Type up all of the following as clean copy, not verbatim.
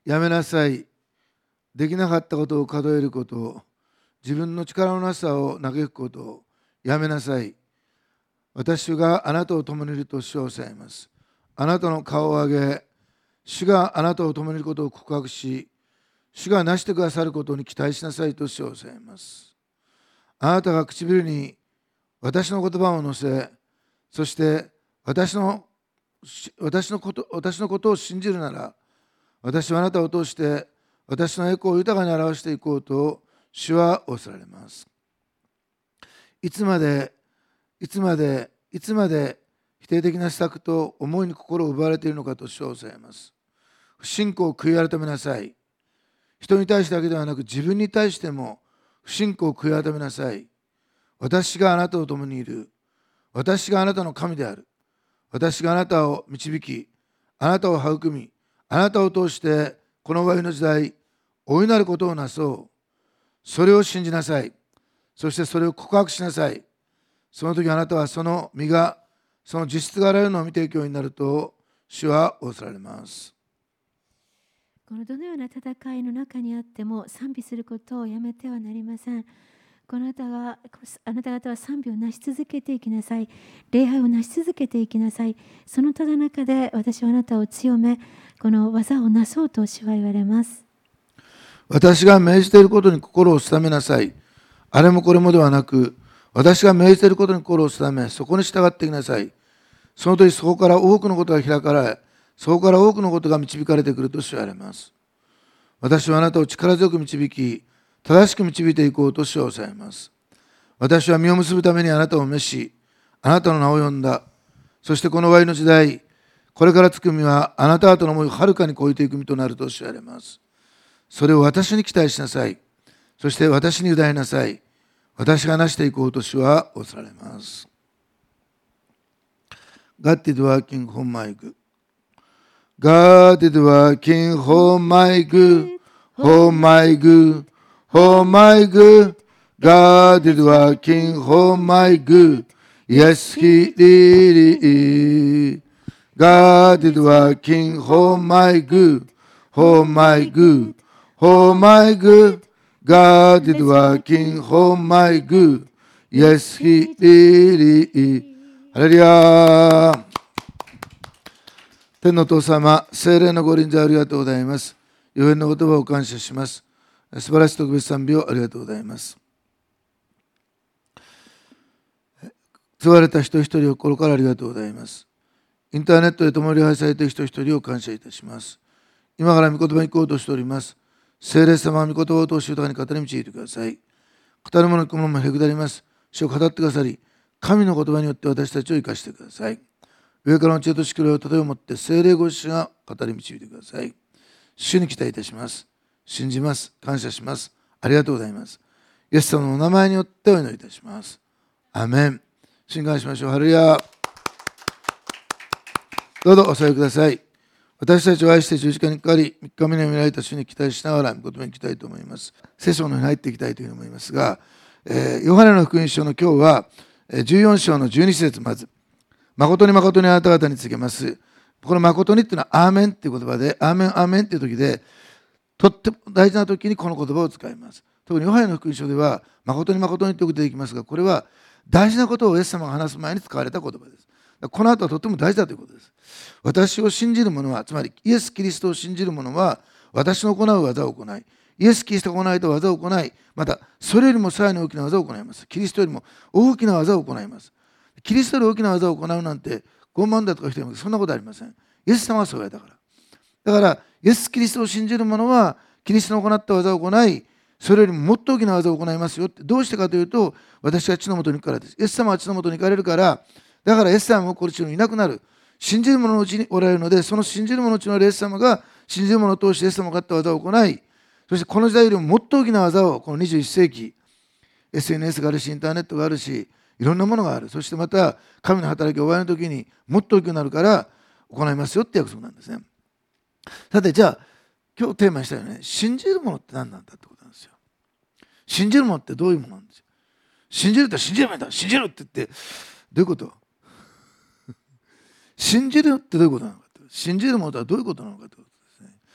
やめなさい。できなかったことを数えることを、自分の力のなさを嘆くことをやめなさい。私があなたを共にいると主はおっしゃいます。あなたの顔を上げ、主があなたを共にいることを告白し、主がなしてくださることに期待しなさいと主はおっしゃいます。あなたが唇に私の言葉を乗せ、そして私のことを信じるなら、私はあなたを通して私の栄光を豊かに表していこうと主は仰せられます。いつまで否定的な施策と思いに心を奪われているのかと主は仰せられます。不信仰を悔い改めなさい。人に対してだけではなく自分に対しても不信仰を悔い改めなさい。私があなたと共にいる。私があなたの神である。私があなたを導き、あなたを育み、あなたを通してこの終わりの時代、大いなることをなそう。それを信じなさい。そしてそれを告白しなさい。その時あなたはその実が、その実質が現れるのを見ていくようになると主は仰せられます。 このどのような戦いの中にあっても賛美することをやめてはなりません。あなた方は賛美をなし続けていきなさい。礼拝をなし続けていきなさい。そのただ中で私はあなたを強め、この技をなそうと主は言われます。 私が命じていることに心を定めなさい。あれもこれもではなく、私が命じていることに心を定め、そこに従っていきなさい。その時そこから多くのことが開かれ、そこから多くのことが導かれてくると主は言われます。私はあなたを力強く導き、正しく導いていこうと主はおっしゃいます。私は実を結ぶためにあなたを召し、あなたの名を呼んだ。そしてこの終わりの時代、これからつく身はあなた方の思いをはるかに超えていく身となると主は言われます。それを私に期待しなさい。そして私に委ねなさい。私がなしていこうと主は仰せられます。God is working for my good. God is working for my good. For my good. For my good. God is working for my good. Yes, He really is. God is working for my good. For my good. For my good. God is working for my good. Yes, He really is. ハレルヤ。天のお父様、聖霊のご臨在ありがとうございます。予言の言葉を感謝します。素晴らしい特別賛美をありがとうございます。救われた人一人を心からありがとうございます。インターネットで共に礼拝されている人一人を感謝いたします。今から御言葉に行こうとしております。聖霊様は御言葉を通して豊かに語り導いてください。語る者もへくだります。主を語ってくださり、神の言葉によって私たちを生かしてください。上からの知恵と力を例えをもって聖霊ご自身が語り導いてください。主に期待いたします。信じます。感謝します。ありがとうございます。イエス様のお名前によってお祈りいたします。アメン。信願しましょう。ハレルヤ。どうぞお座りください。私たちを愛して十字架にかかり、3日目に見られた主に期待しながら、御言葉に行きたいと思います。聖書の方に入っていきたいというふうに思いますが、ヨハネの福音書の今日は、14章の12節まず、誠に誠にあなた方に告げます。この誠にっていうのはアーメンっていう言葉で、アーメン、アーメンっていう時で、とっても大事な時にこの言葉を使います。特にヨハネの福音書では、誠に誠にってよく出てきますが、これは大事なことをイエス様が話す前に使われた言葉です。この後はとても大事だということです。私を信じる者は、つまりイエス・キリストを信じる者は、私の行う技を行い、イエス・キリストが行いた技を行い、またそれよりもさらに大きな技を行います。キリストよりも大きな技を行います。キリストより大きな技を行うなんて傲慢だとか人もそんなことありません。イエス様はそうやだから。だから、イエス・キリストを信じる者は、キリストの行った技を行い、それよりももっと大きな技を行いますよって。どうしてかというと、私が地のもとに行くからです。イエス様は地のもとに行かれるから、だからイエス様もこの地にいなくなる。信じる者のうちにおられるので、その信じる者のうちのイエス様が、信じる者を通してイエス様が行った技を行い、そしてこの時代よりももっと大きな技を、この21世紀、SNS があるし、インターネットがあるし、いろんなものがある。そしてまた、神の働きが終わりの時にもっと大きくなるから行いますよって約束なんですね。さて、じゃあ、今日テーマにしたよね、信じるものって何なんだってことなんですよ。信じるものってどういうものなんですよ。信じるって信じるものだ、信じるって言って、どういうこと信じるってどういうことなのかと。信じるものとはどういうことなのかということですね。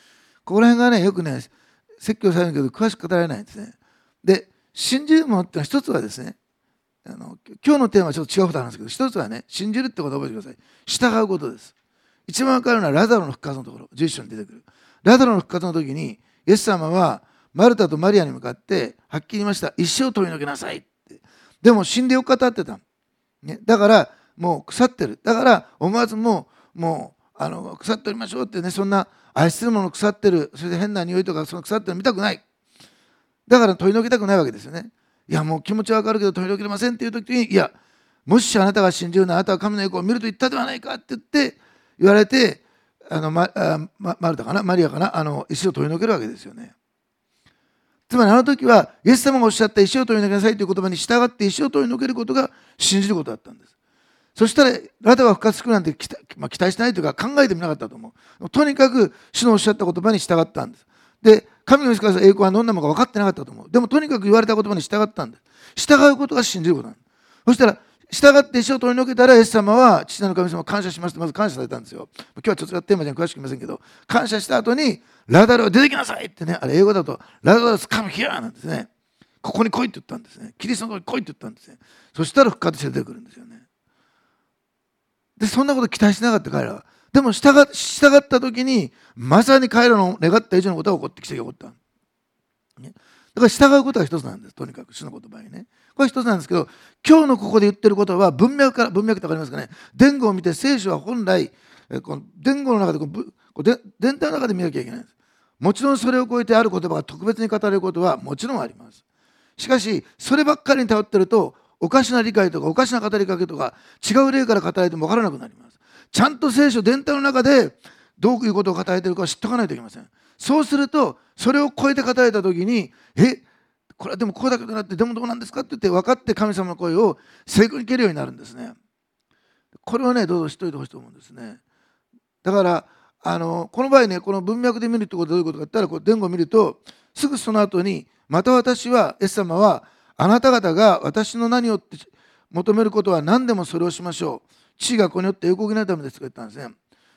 ここら辺がね、よくね、説教されるけど、詳しく語られないんですね。で、信じるものってのは一つはですね、今日のテーマはちょっと違うことなんですけど、一つはね、信じるってことを覚えてください。従うことです。一番分かるのはラザロの復活のところ、11章に出てくる。ラザロの復活の時に、イエス様はマルタとマリアに向かって、はっきり言いました。一生を取り除けなさいって。でも死んでよく語ってた。ね、だから、もう腐ってる。だから、思わずもう腐っておりましょうってね、そんな愛するもの腐ってる、それで変な匂いとか、その腐ってるの見たくない。だから取り除けたくないわけですよね。いや、もう気持ちはわかるけど取り除けませんっていう時に、いや、もしあなたが信じるならあなたは神の栄光を見ると言ったではないかって言われて、マルタかな、マリアかな、石を取り除けるわけですよね。つまりあの時は、イエス様がおっしゃった石を取り除けなさいという言葉に従って石を取り除けることが信じることだったんです。そしたら、ラザロが復活するなんて期待しないというか考えてみなかったと思う。とにかく主のおっしゃった言葉に従ったんです。で、神の見つかる栄光はどんなものか分かってなかったと思う。でもとにかく言われた言葉に従ったんです。従うことが信じることなんです。そしたら、従って石を取り除けたら、イエス様は父なる神様を感謝しますとまず感謝されたんですよ。今日はちょっとテーマじゃ詳しく言いませんけど、感謝した後に、ラザロは出てきなさいってね、あれ英語だと、ラザロスカムヒアなんですね。ここに来いって言ったんですね。キリストのとこに来いって言ったんですね。そしたら復活して出てくるんですよね。で、そんなこと期待しなかった彼らは。でも従った時に、まさに彼らの願った以上のことが起こって奇跡が起こった。ね、だから従うことが一つなんです。とにかく主の言葉にね。これ一つなんですけど、今日のここで言ってることは文脈って分かりますかね。伝言を見て聖書は本来、この伝言の中で伝体の中で見なきゃいけないんです。もちろんそれを超えてある言葉が特別に語れることはもちろんあります。しかし、そればっかりに頼ってると、おかしな理解とかおかしな語りかけとか違う例から語られても分からなくなります。ちゃんと聖書伝体の中でどういうことを語られているかを知っておかないといけません。そうするとそれを超えて語られた時にこれはでもこうだけどなってでもどうなんですかって言って分かって神様の声を正確に聞けるようになるんですね。これをねどうぞ知っておいてほしいと思うんですね。だからこの場合ねこの文脈で見るってことはどういうことかって言ったら伝言を見るとすぐその後にまた私はイエス様はあなた方が私の名によって求めることは何でもそれをしましょう。父がここによって栄光になるためですと言ったんですね。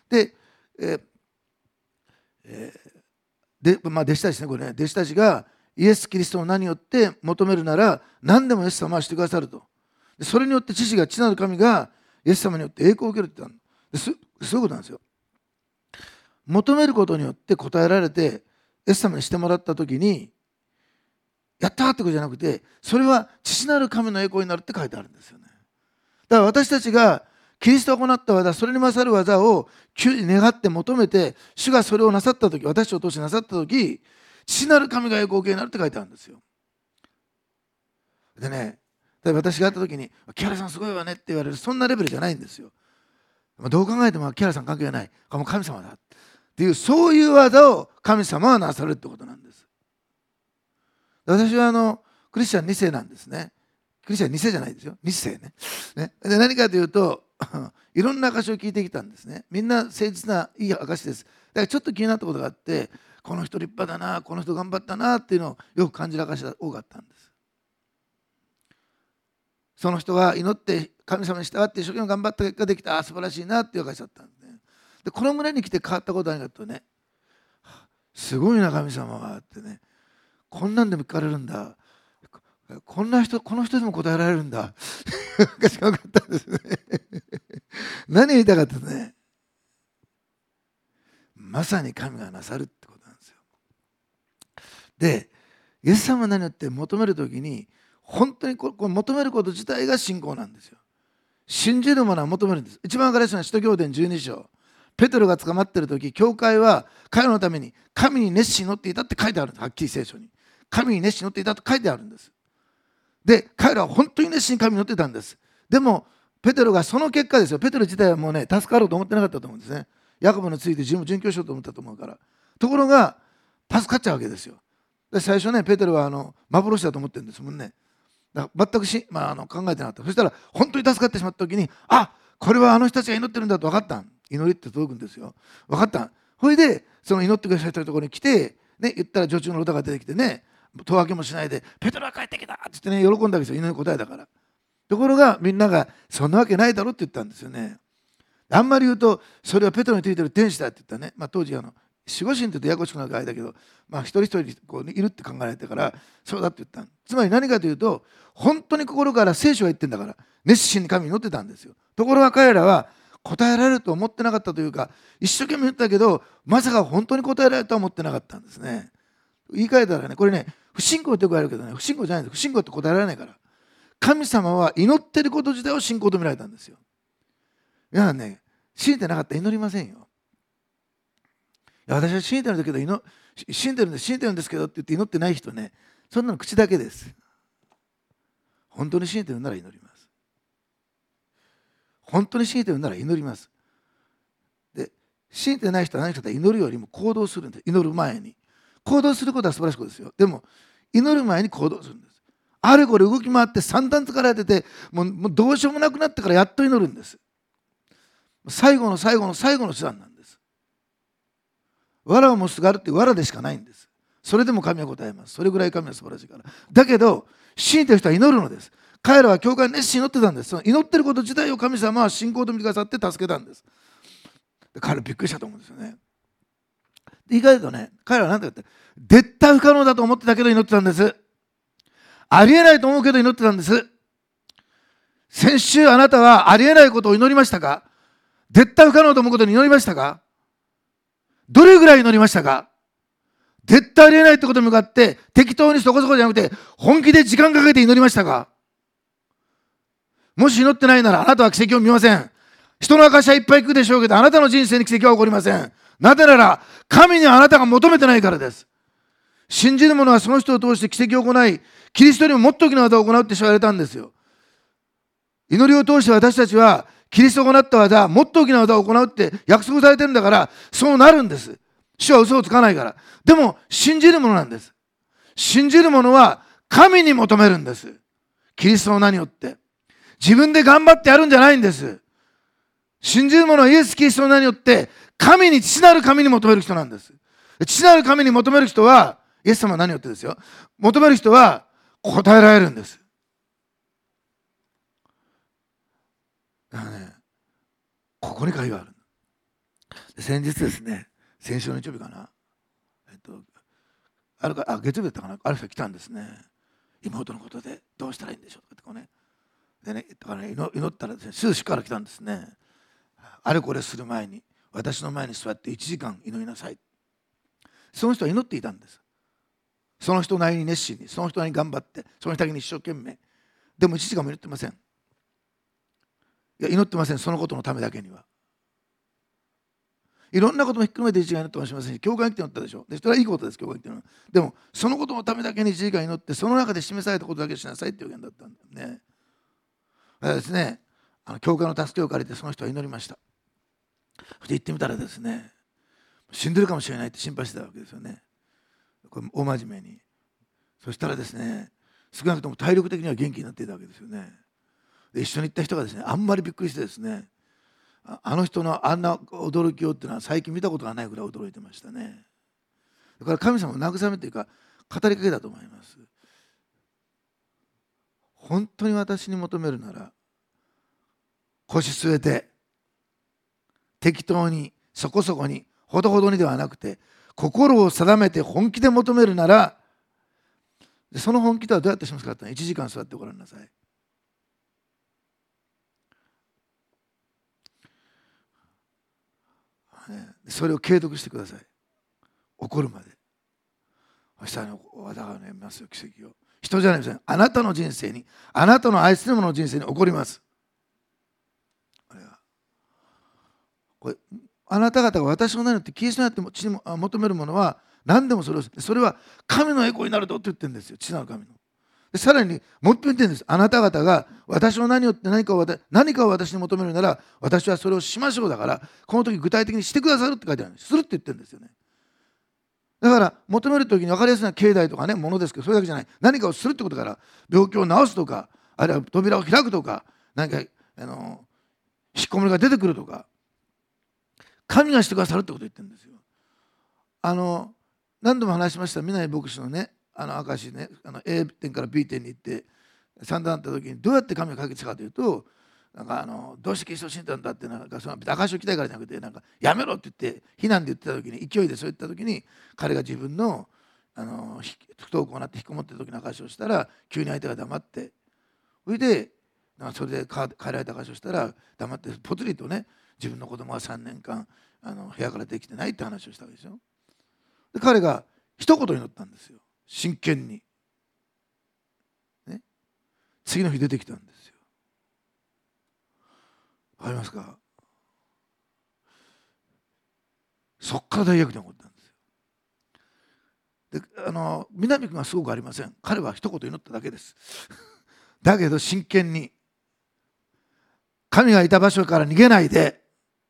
で、弟子たちですね、これね、弟子たちがイエス・キリストの名によって求めるなら何でもイエス様はしてくださると。でそれによって父なる神がイエス様によって栄光を受けるって言ったの。そういうことなんですよ。求めることによって答えられてイエス様にしてもらった時にやったってことじゃなくて、それは父なる神の栄光になるって書いてあるんですよね。だから私たちがキリストが行った技、それに勝る技を願って求めて、主がそれをなさったとき、私を通してなさったとき、父なる神が栄光を受けになるって書いてあるんですよ。でね、例えば私が会ったときに、木原さんすごいわねって言われる、そんなレベルじゃないんですよ。どう考えても木原さん関係がない。もう神様だっていう、そういう技を神様はなさるってことなんです。私はクリスチャン2世なんですね。クリスチャン2世じゃないですよ。2世ね。で何かというと、いろんな証を聞いてきたんですね。みんな誠実ないい証です。だからちょっと気になったことがあって、この人立派だな、この人頑張ったなっていうのをよく感じる証が多かったんです。その人が祈って神様に従って一生懸命頑張った結果できた、素晴らしいなっていう証だったんですね。で、この村に来て変わったことは何かとね、すごいな神様はってね、こんなんでも聞かれるんだ。この人でも答えられるんだ。私が分かったんですね。何言いたかったですね。まさに神がなさるってことなんですよ。で、イエス様の名によって求めるときに、本当にこれ求めること自体が信仰なんですよ。信じるものは求めるんです。一番分かりやすいのは使徒行伝12章。ペテロが捕まっているとき、教会は彼のために神に熱心に祈っていたって書いてあるんです。はっきり聖書に。神に熱心に祈っていたと書いてあるんです。で、彼らは本当に熱心に神に祈ってたんです。でも、ペテロがその結果ですよ。ペテロ自体はもうね、助かろうと思ってなかったと思うんですね。ヤコブについて自分も準拠しようと思ったと思うから。ところが、助かっちゃうわけですよ。で最初ね、ペテロは幻だと思ってるんですもんね。だから全く考えてなかった。そしたら、本当に助かってしまった時に、これはあの人たちが祈ってるんだと分かったん。祈りって届くんですよ。分かったん。それで、その祈ってくださったところに来て、ね、言ったら女中の歌が出てきてね、戸分けもしないで、ペテロは帰ってきたって言ってね、喜んだわけですよ。祈りの答えだから。ところが、みんなが、そんなわけないだろって言ったんですよね。あんまり言うと、それはペテロについてる天使だって言ったね。当時守護神って言うとややこしくなるからあれだけど、一人一人こういるって考えられたからそうだって言った。つまり何かというと、本当に心から聖書が言ってんだから熱心に神に祈ってたんですよ。ところが彼らは答えられると思ってなかったというか、一生懸命言ったけどまさか本当に答えられるとは思ってなかったんですね。言い換えたらね、これね、不信仰ってよくあるけどね、不信仰じゃないんです。不信仰って答えられないから。神様は祈ってること自体を信仰と見られたんですよ。皆さんね、信じてなかったら祈りませんよ。いや私は信じてるんだけど信じてるんですけどって言って祈ってない人ね、そんなの口だけです。本当に信じてるなら祈ります。本当に信じてるなら祈ります。で、信じてない人は何かと祈るよりも行動するんです。祈る前に。行動することは素晴らしいことですよ。でも、祈る前に行動するんです。あれこれ動き回って散々疲れてて、もうどうしようもなくなってからやっと祈るんです。最後の最後の最後の手段なんです。藁をもすがるって藁でしかないんです。それでも神は答えます。それぐらい神は素晴らしいから。だけど、信じてる人は祈るのです。彼らは教会に熱心に祈ってたんです。その祈ってること自体を神様は信仰と見てくださって助けたんです。彼らびっくりしたと思うんですよね。言い換えるとね、彼らは何て言って、絶対不可能だと思ってたけど祈ってたんです。ありえないと思うけど祈ってたんです。先週あなたはありえないことを祈りましたか？絶対不可能と思うことに祈りましたか？どれぐらい祈りましたか？絶対ありえないってことに向かって適当にそこそこじゃなくて本気で時間かけて祈りましたか？もし祈ってないならあなたは奇跡を見ません。人の証はいっぱい来るでしょうけど、あなたの人生に奇跡は起こりません。なぜなら神にあなたが求めてないからです。信じる者はその人を通して奇跡を行い、キリストよりももっと大きな技を行うって言われたんですよ。祈りを通して私たちはキリストが行った技、もっと大きな技を行うって約束されてるんだから、そうなるんです。主は嘘をつかないから。でも信じる者なんです。信じる者は神に求めるんです。キリストの名によって。自分で頑張ってやるんじゃないんです。信じる者はイエス・キリストの名によって父なる神に求める人なんです。父なる神に求める人は、イエス様の名によってですよ、求める人は答えられるんです。だからね、ここに鍵がある。先日ですね、先週の日曜日かな、月曜日だったかな、ある人が来たんですね。妹のことでどうしたらいいんでしょうかってこうね。でね、だからね、祈ったらですね、すぐ主から来たんですね。あれこれする前に私の前に座って1時間祈りなさい。その人は祈っていたんです。その人なりに熱心に、その人なりに頑張って、その人だけに一生懸命。でも1時間も祈ってません。いや、祈ってません。そのことのためだけには。いろんなこともひっくるめて1時間祈ってもしませんし、教会に来て祈ったでしょ。で、それはいいことです、教会に来て祈る。でも、そのことのためだけに1時間祈って、その中で示されたことだけしなさいっていう言だったんだよね。だからですね、教会の助けを借りてその人は祈りました。そして行ってみたらですね、死んでるかもしれないって心配してたわけですよね。これ大真面目に。そしたらですね、少なくとも体力的には元気になっていたわけですよね。で、一緒に行った人がですね、あんまりびっくりしてですね、あの人のあんな驚きをっていうのは最近見たことがないぐらい驚いてましたね。だから神様を慰めというか語りかけたと思います。本当に私に求めるなら腰据えて適当にそこそこにほどほどにではなくて心を定めて本気で求めるなら、その本気とはどうやってしますかって1時間座ってごらんなさい。それを継続してください。起こるまで。そしたら技が見ますよ、奇跡を。人じゃないですね。あなたの人生に、あなたの愛する者の人生に起こります。これあなた方が私の名によってキリストになって父に求めるものは何でもそれをそれは神の栄光になるとって言ってるんですよ、父なる神の。でさらにもっと言ってるんです。あなた方が私の名によって何かを私に求めるなら私はそれをしましょう。だからこの時具体的にしてくださるって書いてあるんです。するって言ってるんですよね。だから求める時に分かりやすいのは境内とかね、ものですけど、それだけじゃない。何かをするってことから、病気を治すとか、あるいは扉を開くとか、何か引きこもりが出てくるとか、神がしてくださるってことを言ってるんですよ。何度も話しました南牧師のね、証ね、A 点から B 点に行って散々あった時にどうやって神が解決したかというと、 どうしてキリストを信じたんだってその証しを聞きたいからじゃなくてやめろって言って非難で言ってた時に勢いでそう言った時に彼が自分の不登校になって引きこもってる時の証しをしたら急に相手が黙ってそれでそれで変えられた証しをしたら黙ってぽつりとね自分の子供が3年間部屋からできてないって話をしたわけですよ。で彼が一言祈ったんですよ、真剣に、ね、次の日出てきたんですよ。わかりますか？そっから大逆転が起こったんですよ。で南君はすごくありません。彼は一言祈っただけですだけど真剣に神がいた場所から逃げないで、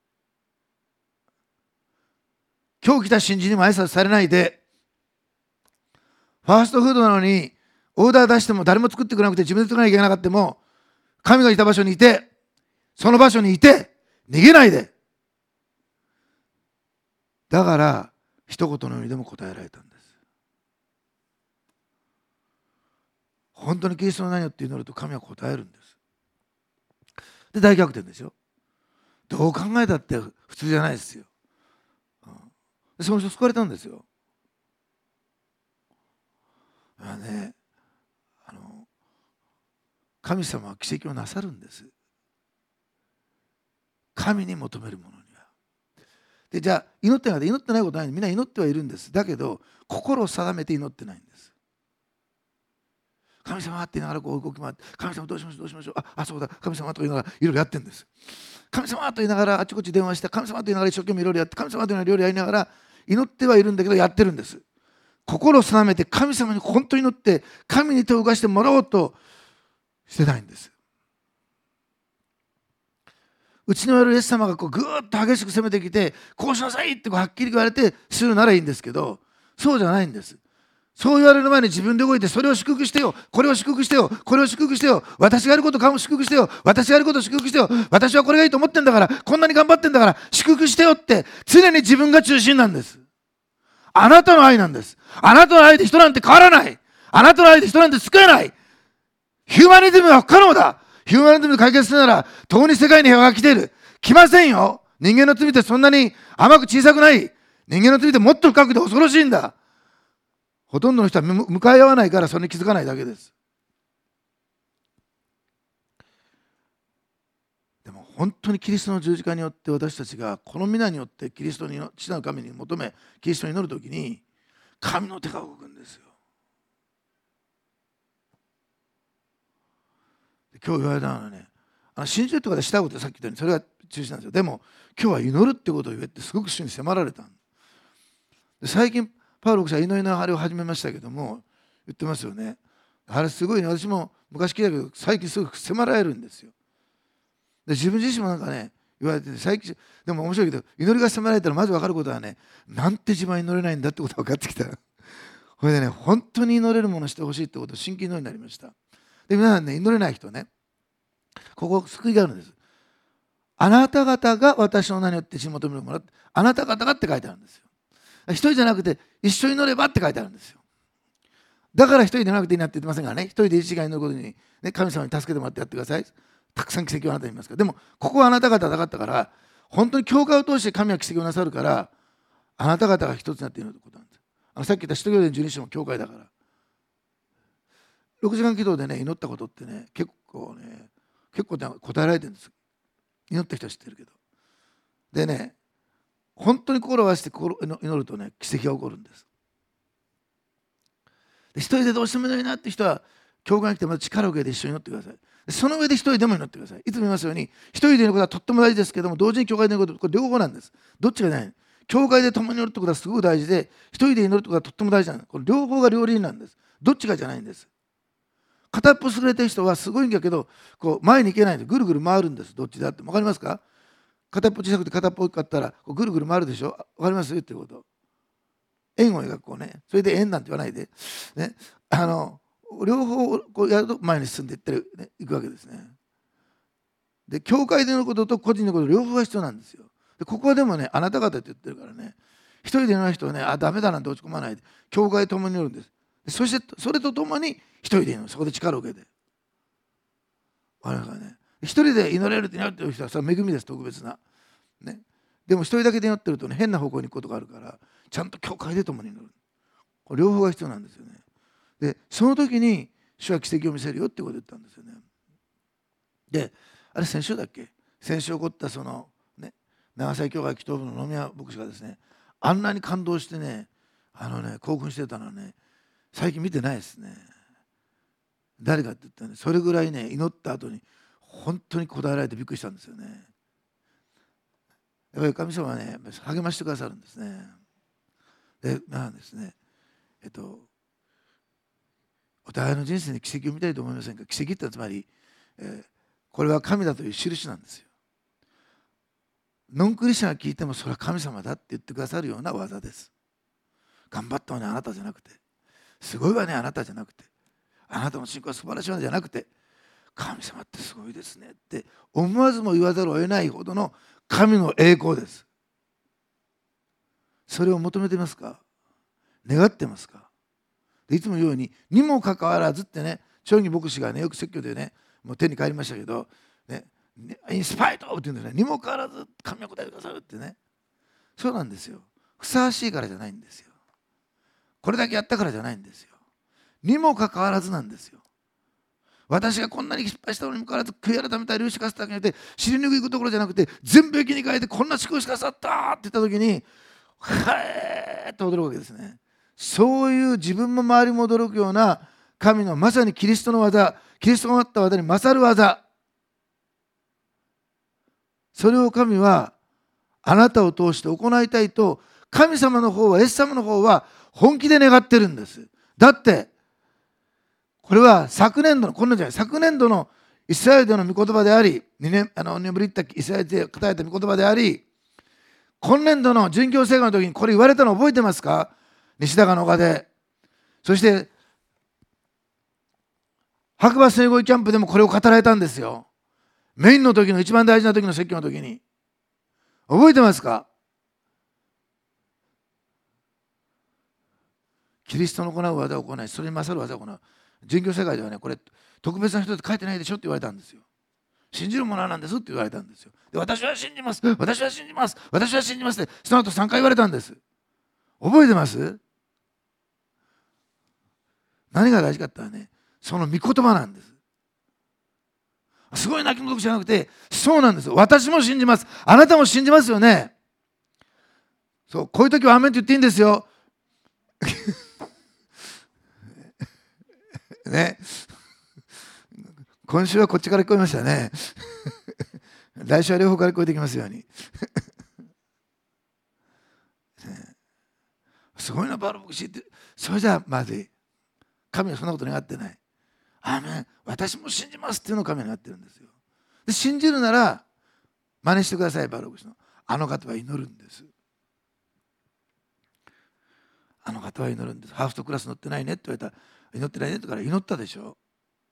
今日来た新人にも挨拶されないで、ファーストフードなのにオーダー出しても誰も作ってくれなくて自分で作らなきゃいけなかったも神がいた場所にいて、その場所にいて逃げないで、だから一言のようにでも答えられたんです。本当にキリストの名によって祈ると神は答えるんです。で大逆転ですよ。どう考えたって普通じゃないですよ。でその人救われたんですよ。ね、神様は奇跡をなさるんです。神に求めるものには。でじゃあ祈ってないことない、みんな祈ってはいるんです。だけど心を定めて祈ってないんです。神様って言いながらこう動き回って、神様どうしましょうどうしましょう、そうだ神様と言いながらいろいろやってるんです。神様と言いながらあちこち電話して、神様と言いながら一生懸命いろいろやって、神様と言いながら料理やりながら祈ってはいるんだけどやってるんです。心を定めて神様に本当に祈って神に手を動かしてもらおうとしてないんです。うちのやるイエス様がこうぐーっと激しく攻めてきて、こうしなさいってこうはっきり言われてするならいいんですけど、そうじゃないんです。そう言われる前に自分で動いて、それを祝福してよ、これを祝福してよ、これを祝福してよ、私がやることを祝福してよ、私がやることを祝福してよ、私はこれがいいと思ってんだから、こんなに頑張ってんだから祝福してよって、常に自分が中心なんです。あなたの愛なんです。あなたの愛で人なんて変わらない。あなたの愛で人なんて救えない。ヒューマニズムは不可能だ。ヒューマニズムで解決するなら、共に世界に平和が来ている。来ませんよ。人間の罪ってそんなに甘く小さくない。人間の罪ってもっと深くて恐ろしいんだ。ほとんどの人は向かい合わないからそれに気づかないだけです。でも本当にキリストの十字架によって私たちがこの皆によってキリストに父なる神に求めキリストに祈るときに神の手が動くんですよ。今日言われたのはね、信じるとかでしたことさっき言ったようにそれが中心なんですよ。でも今日は祈るってことを言えってすごく主に迫られた。で最近パウロ牧師は祈りのあれを始めましたけども言ってますよね。あれすごいね、私も昔聞いたけど最近すごく迫られるんですよ。で自分自身も言われてて、最近でも面白いけど祈りが迫られたらまず分かることはね、なんて自分は祈れないんだってことが分かってきた。これでね、本当に祈れるものをしてほしいってことを真剣に祈りになりました。で皆さんね、祈れない人ね、ここ救いがあるんです。あなた方が私の名によって血求めるもの、あなた方がって書いてあるんですよ。一人じゃなくて一緒に祈ればって書いてあるんですよ。だから一人でなくていいなって言ってませんがね、一人で一時間祈ることに、ね、神様に助けてもらってやってください。たくさん奇跡をあなたに言いますから。でもここはあなた方だかったから、本当に教会を通して神は奇跡をなさるから、あなた方が一つになって祈ることなんです。さっき言った使徒行伝12章も教会だから。6時間祈祷でね、祈ったことってね、結構答えられてるんです。祈った人は知ってるけど。でね、本当に心を合わせて祈るとね、奇跡が起こるんです。で一人でどうしても祈れないなって人は、教会に来てまた力を受けて一緒に祈ってください。その上で一人でも祈ってください。いつも言いますように、一人で祈ることはとっても大事ですけども、同時に教会で祈ること、これ両方なんです。どっちがない。教会で共に祈るってことはすごく大事で、一人で祈るってことはとっても大事なんです。これ両方が両輪なんです。どっちがじゃないんです。片っぽ優れてる人はすごいんだけど、こう前に行けないんでぐるぐる回るんです。どっちだって分かりますか？片っぽ小さくて片っぽ大きかったらこうぐるぐる回るでしょ。分かりますよってこと。円を描くそれで円なんて言わないで、ね、両方こうやると前に進んでいってる、ね、いくわけですね。で教会でのことと個人のこと両方が必要なんですよ。でここはでもね、あなた方って言ってるからね、一人でない人はね、ダメだなんて落ち込まないで教会ともに祈るんです。そしてそれとともに一人で祈る、そこで力を受けて。わかりますかね。 一人で祈れるって祈ってる人はそれは恵みです、特別な。ね、でも一人だけで祈ってるとね、変な方向に行くことがあるから、ちゃんと教会で共に祈る。これ両方が必要なんですよね。で、その時に主は奇跡を見せるよってことを言ったんですよね。で、あれ先週だっけ、先週起こったそのね、長崎教会祈祷部の野宮牧師がですね、あんなに感動してね、興奮してたのはね、最近見てないですね。誰かって言ったらね、それぐらいね、祈った後に本当に答えられてびっくりしたんですよね。やっぱり神様はね、励ましてくださるんですね。で、なんですね、お互いの人生に奇跡を見たいと思いませんか。奇跡ってつまり、これは神だという印なんですよ。ノンクリスチャンが聞いてもそれは神様だって言ってくださるような技です。頑張ったわねあなたじゃなくて、すごいわねあなたじゃなくて、あなたの信仰は素晴らしいわねじゃなくて、神様ってすごいですねって思わずも言わざるを得ないほどの神の栄光です。それを求めてますか。願ってますか。でいつも言うように、にもかかわらずってね、長義牧師がねよく説教でね、もう手に帰りましたけど、ね、インスパイトって言うんですね。にもかかわらず神は答えてくださるってね。そうなんですよ。ふさわしいからじゃないんですよ。これだけやったからじゃないんですよ。にもかかわらずなんですよ。私がこんなに失敗したのにもかかわらず悔い改めたり許しかせただけで尻拭いくところじゃなくて、全部駅に変えてこんな祝福しかさったって言った時に、へーっと驚くわけですね。そういう自分も周りも驚くような神のまさにキリストの技、キリストが持った技に勝る技、それを神はあなたを通して行いたいと、神様の方は、イエス様の方は本気で願ってるんです。だってこれは昨年度の、こんなんじゃない、昨年度のイスラエルでの御言葉であり、2年ぶりに言ったイスラエルで語られた御言葉であり、今年度の殉教生活の時にこれ言われたの覚えてますか。西高の丘で。そして白馬聖語キャンプでもこれを語られたんですよ。メインの時の一番大事な時の説教の時に。覚えてますか。キリストの行う技を行い、それに勝る技を行う。殉教世界ではね、これ特別な人って書いてないでしょって言われたんですよ。信じるものなんですって言われたんですよ。で、私は信じます、私は信じます、私は信じますってその後3回言われたんです。覚えてます。何が大事かってね、その御言葉なんです。すごい泣きの時じゃなくて、そうなんです。私も信じます、あなたも信じますよね。そう、こういう時はアーメンって言っていいんですよね、今週はこっちから聞こえましたね来週は両方から聞こえてきますようにすごいなバル牧師って、それじゃまずい。神はそんなこと願ってない。アーメン、私も信じますっていうのを神は願ってるんですよ。で、信じるなら真似してください。バル牧師のあの方は祈るんです。あの方は祈るんです。ハーフトクラス乗ってないねって言われたら、祈ってないねって言ったから祈ったでしょ。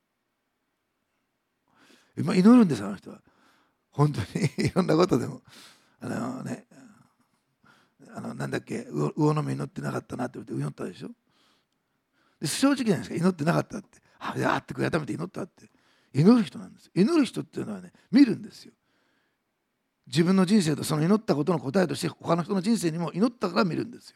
今祈るんです。あの人は本当にいろんなことでもなんだっけ、魚の目祈ってなかったなって言って祈ったでしょ。で正直じゃないですか。祈ってなかったって、あって悔い改めて祈ったって、祈る人なんです。祈る人っていうのはね、見るんですよ。自分の人生とその祈ったことの答えとして他の人の人生にも祈ったから見るんですよ。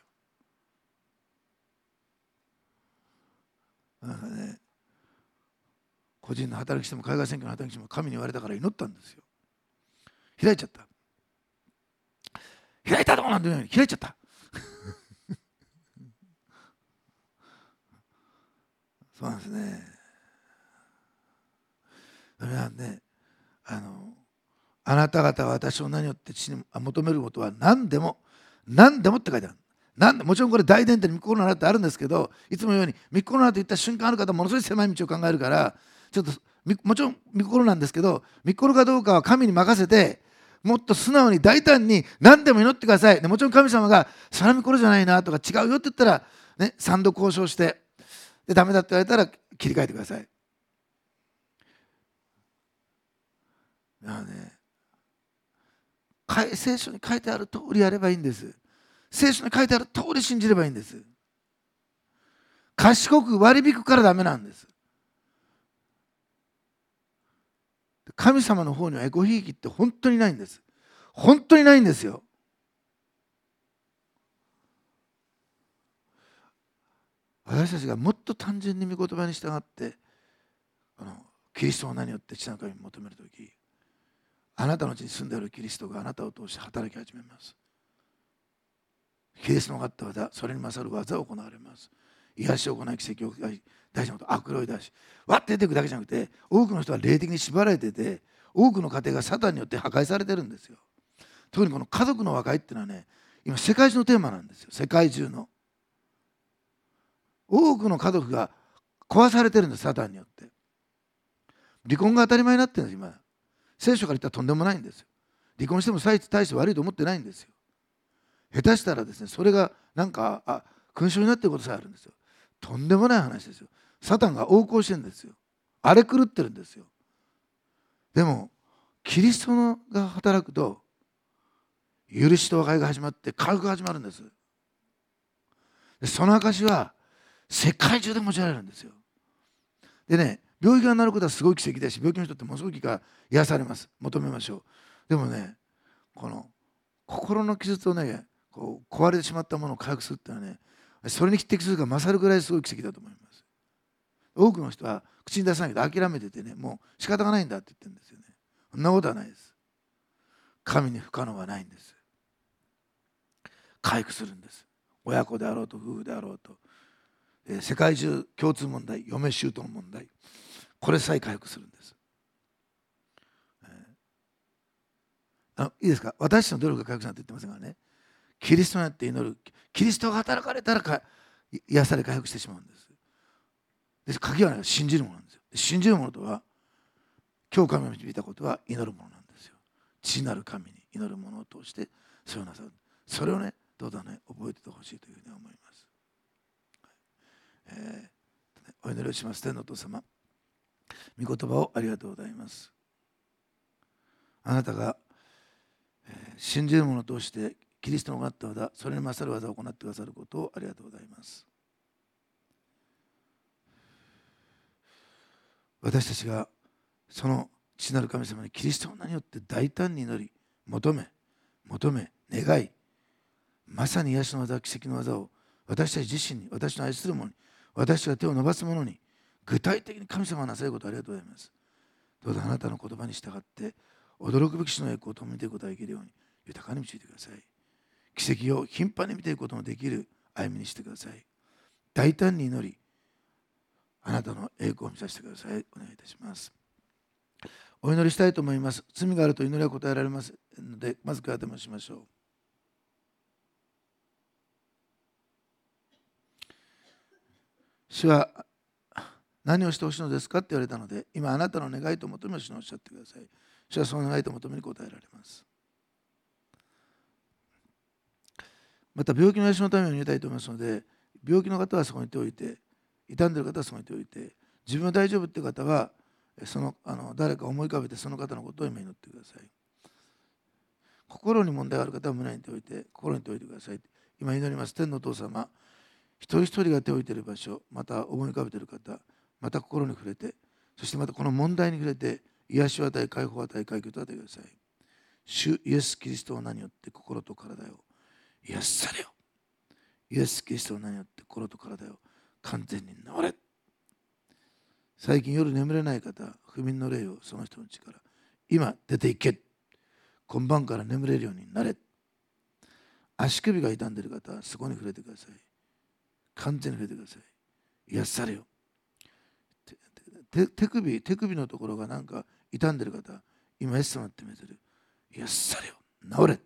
だからね、個人の働きしても海外選挙の働きしても神に言われたから祈ったんですよ。開いちゃった。開いたとこなんて言うのに開いちゃったそうなんですね。それはね、あなた方は私を何をって父に求めることは何でも何でもって書いてある。もちろんこれ大前提に御心のなってあるんですけど、いつも言うように御心のなと言った瞬間ある方はものすごい狭い道を考えるから、ちょっともちろん御心なんですけど、御心かどうかは神に任せて、もっと素直に大胆に何でも祈ってください。もちろん神様がそれは御心じゃないなとか違うよって言ったら、ね、3度交渉して、でダメだって言われたら切り替えてください。だからね、聖書に書いてある通りやればいいんです。聖書に書いてある通り信じればいいんです。賢く割り引くからダメなんです。 神様の方にはエコひいきって本当にないんです。本当にないんですよ。私たちがもっと単純に御言葉に従ってキリストの名によって父なる神に求めるとき、あなたのうちに住んでいるキリストがあなたを通して働き始めます。キリストの方はそれに勝る技を行われます。癒しを行い、奇跡を行い、大事なこと、悪霊を出し、わって出てくるだけじゃなくて、多くの人は霊的に縛られてて、多くの家庭がサタンによって破壊されてるんですよ。特にこの家族の和解っていうのはね、今世界中のテーマなんですよ。世界中の多くの家族が壊されてるんです、サタンによって。離婚が当たり前になってるんです、今。聖書から言ったらとんでもないんですよ。離婚しても大して悪いと思ってないんですよ。下手したらですね、それがなんか勲章になっていることさえあるんですよ。とんでもない話ですよ。サタンが横行してるんですよ。荒れ狂ってるんですよ。でもキリストが働くと許しと和解が始まって回復が始まるんです。でその証は世界中で用いられるんですよ。でね、病気が治ることはすごい奇跡だし、病気の人ってものすごい癒されます。求めましょう。でもね、この心の傷とね、壊れてしまったものを回復するっていうのはね、それに匹敵するか勝るぐらいすごい奇跡だと思います。多くの人は口に出さないけど諦めててね、もう仕方がないんだって言ってるんですよね。そんなことはないです。神に不可能はないんです。回復するんです。親子であろうと夫婦であろうと、世界中共通問題、嫁姑の問題、これさえ回復するんです。いいですか、私の努力が回復するなんて言ってませんからね。キリストになって祈る、キリストが働かれたら癒され回復してしまうんです。で鍵はない、信じるものなんですよ。信じるものとは、今日神が導いたことは祈るものなんですよ。父なる神に祈るものを通してそれをなさる。それをね、どうぞね、覚えててほしいというふうに思います。お祈りをします。天のお父様、御言葉をありがとうございます。あなたが、信じる者を通してキリストの行った技、それに勝る技を行ってくださることをありがとうございます。私たちがその父なる神様にキリストの名によって大胆に祈り、求め、願い、まさに癒しの技、奇跡の技を私たち自身に、私の愛する者に、私が手を伸ばす者に、具体的に神様がなさることをありがとうございます。どうぞあなたの言葉に従って、驚くべき主の栄光を見ていくことができるように、豊かに導いてください。奇跡を頻繁に見ていくことのできる歩みにしてください。大胆に祈り、あなたの栄光を見させてください。お願いいたします。お祈りしたいと思います。罪があると祈りは答えられますので、まず手当てもしましょう。主は何をしてほしいのですかって言われたので、今あなたの願いと求めを主におっしゃってください。主はその願いと求めに答えられます。また病気の癒しのために祈りたいと思いますので、病気の方はそこにいておいて、傷んでいる方はそこにいておいて、自分は大丈夫っていう方は誰か思い浮かべてその方のことを今祈ってください。心に問題がある方は胸に手を置いて、心に手を置いてください。今祈ります。天のお父様、一人一人が手を置いている場所、また思い浮かべている方、また心に触れて、そしてまたこの問題に触れて、癒しを与え、解放を与え、解決を与えてください。主イエス・キリストの名によって心と体を癒されよ。イエス・キリストの名によって心と体を完全に治れ。最近夜眠れない方、不眠の霊をその人の力、今出ていけ。今晩から眠れるようになれ。足首が痛んでいる方はそこに触れてください。完全に触れてください。癒されよ。手首のところがなんか傷んでいる方、今イエス様って見せる。癒されよ。治れ。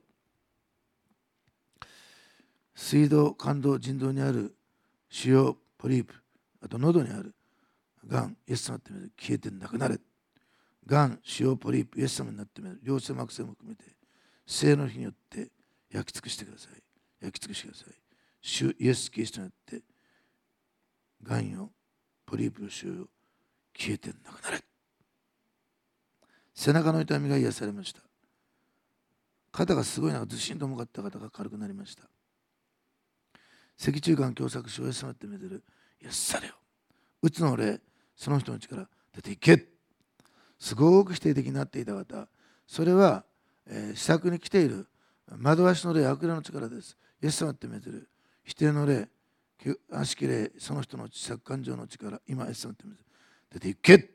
水道、肝臓、腎臓にある腫瘍、ポリープ、あと喉にあるがん、イエス様って見せる。消えてなくなれ。がん、腫瘍、ポリープ、イエス様になってみる。良性膜性も含めて、生の日によって焼き尽くしてください。焼き尽くしてください。主イエス・キリストによって、がんよ、ポリープよ、腫瘍よ、消えてなくなれ。背中の痛みが癒されました。肩がすごいずしんと重かった方が軽くなりました。脊柱管狭窄症、イエス様って見せる。癒されよ。うつの霊、その人の力、出ていけ。 すごく否定的になっていた方、それは、試作に来ている惑わしの霊、悪霊の力です。イエス様って命ずる否定の霊、悪しき霊、その人の試作感情の力、今イエス様って命ずる出ていけ。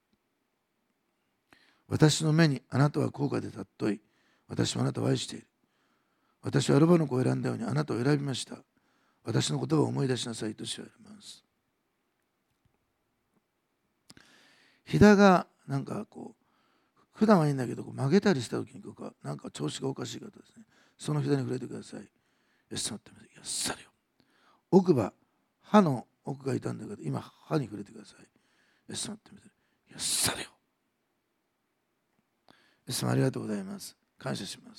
私の目にあなたは高価で尊い。私はあなたを愛している。私はロバの子を選んだようにあなたを選びました。私の言葉を思い出しなさいと主は言われます。ひだがなんかこう普段はいいんだけど曲げたりした時になんか調子がおかしい方ですね。そのひだに触れてください。イエス様ってやっされよ。奥歯、歯の奥が痛んだけど今歯に触れてください。イエス様ってやっされよ。イエス様ありがとうございます。感謝します。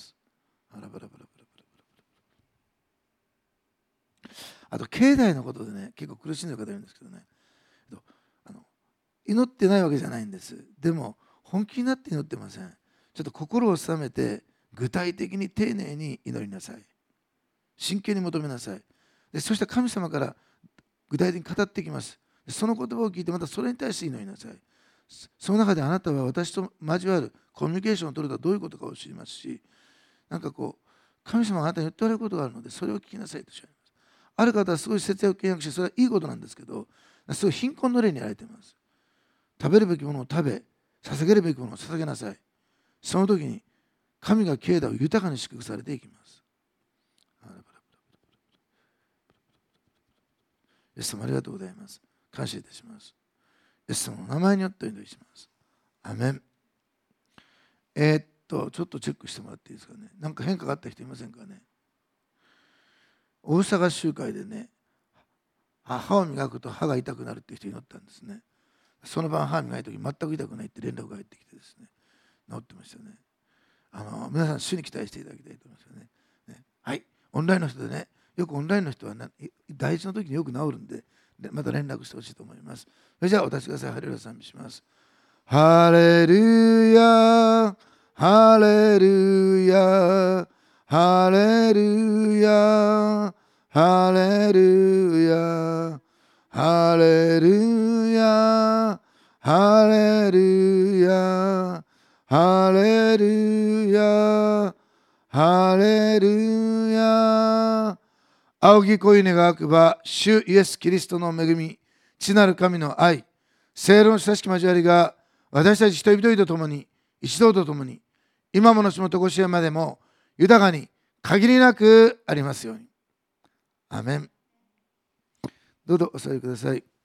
あと境内のことでね、結構苦しんでる方いるんですけどね、祈ってないわけじゃないんです。でも本気になって祈ってません。ちょっと心を収めて具体的に丁寧に祈りなさい。真剣に求めなさい。でそして神様から具体的に語ってきます。その言葉を聞いてまたそれに対して祈りなさい。その中であなたは私と交わるコミュニケーションを取るとはどういうことかを知りますし、なんかこう神様があなたに言っておられることがあるのでそれを聞きなさいとおっしゃいます。ある方はすごい節約契約してそれはいいことなんですけど、すごい貧困の例にやられています。食べるべきものを食べ、捧げるべきものを捧げなさい。その時に神が境内を豊かに祝福されていきます。イエス様ありがとうございます。感謝いたします。イエス様の名前によってお祈りします。アメン。ちょっとチェックしてもらっていいですかね。なんか変化があった人いませんかね。大阪集会でね、歯を磨くと歯が痛くなるっていう人になったんですね。その晩歯磨いた時全く痛くないって連絡が入ってきてですね、治ってましたね。皆さん主に期待していただきたいと思いますよね。はい、オンラインの人でね、よくオンラインの人は大事な時によく治るんで、また連絡してほしいと思います。それじゃあお立ちください。ハレルヤ賛美します。ハレルヤハレルヤハレルヤハレルヤハレルヤハレルヤハレルヤハレルヤ。青き子犬が開くば、主イエス・キリストの恵み、父なる神の愛、聖霊の親しき交わりが私たち一人一人と共に、一同と共に、今ものしもとこしえまでも豊かに限りなくありますように。アメン。どうぞお座りください。